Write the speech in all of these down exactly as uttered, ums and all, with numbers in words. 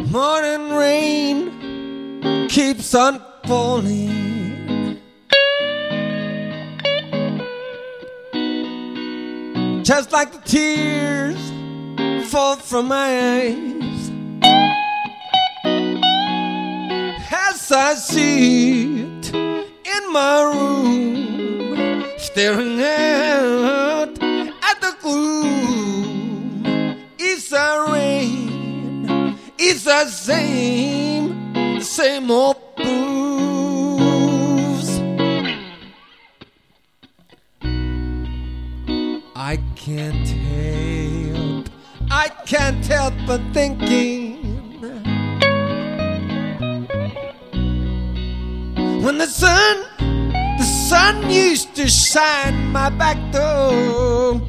Morning rain keeps on falling, just like the tears fall from my eyes, as I sit in my room, staring out at the gloom. It's a rain, it's the same, the same old blues. I can't help, I can't help but thinking, when the sun, the sun used to shine my back door,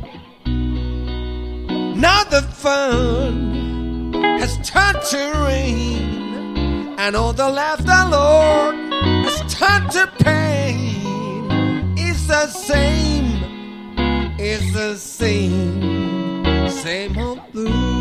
now the fun has turned to rain, and all the laughter, Lord, has turned to pain. It's the same, it's the same, same old blues.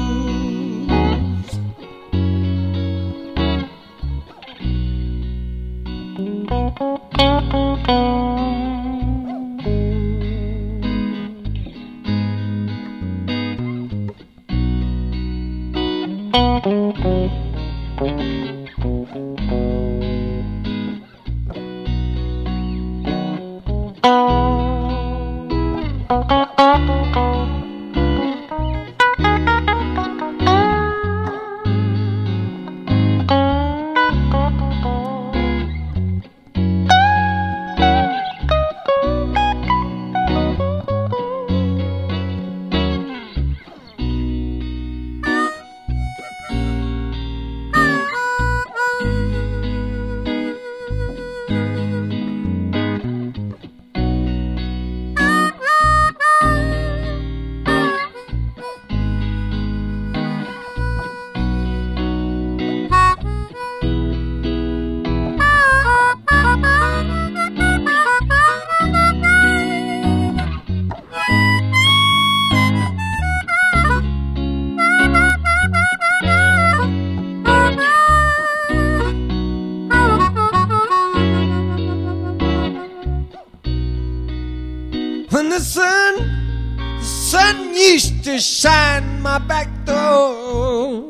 When the sun, the sun used to shine my back door,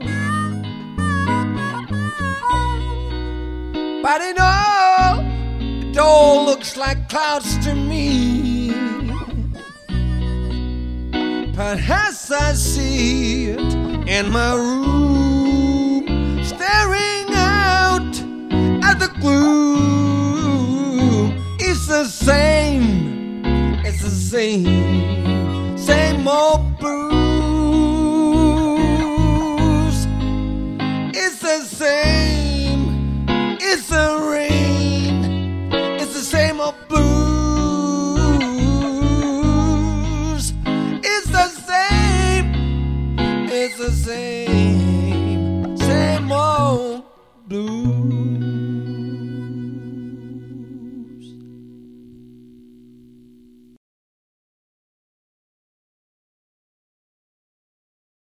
but it all, it all looks like clouds to me. But as I sit in my room, staring out at the gloom, it's the same, it's the same, same old blues. It's the same, it's the rain, it's the same old blues. It's the same, it's the same, same old blues.